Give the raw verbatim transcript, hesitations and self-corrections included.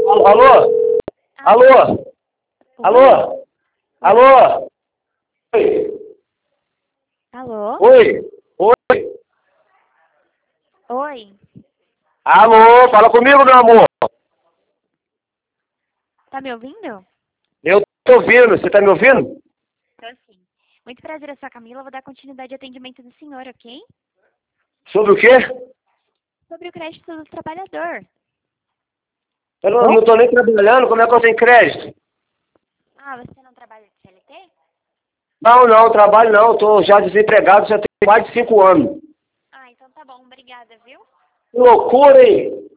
Alô? Alô? Alô? Alô? Oi? Alô? Oi? Oi? Oi? Alô? Fala comigo, meu amor. Tá me ouvindo? Eu tô ouvindo. Você tá me ouvindo? Tô sim. Muito prazer, eu sou a Camila. Vou dar continuidade ao atendimento do senhor, ok? Sobre o quê? Sobre o crédito do trabalhador. Eu não, não tô nem trabalhando. Como é que eu tenho crédito? Ah, você não trabalha de C L T? Não, não. Trabalho não. Tô já desempregado. Já tenho mais de cinco anos. Ah, então tá bom. Obrigada, viu? Que loucura, hein?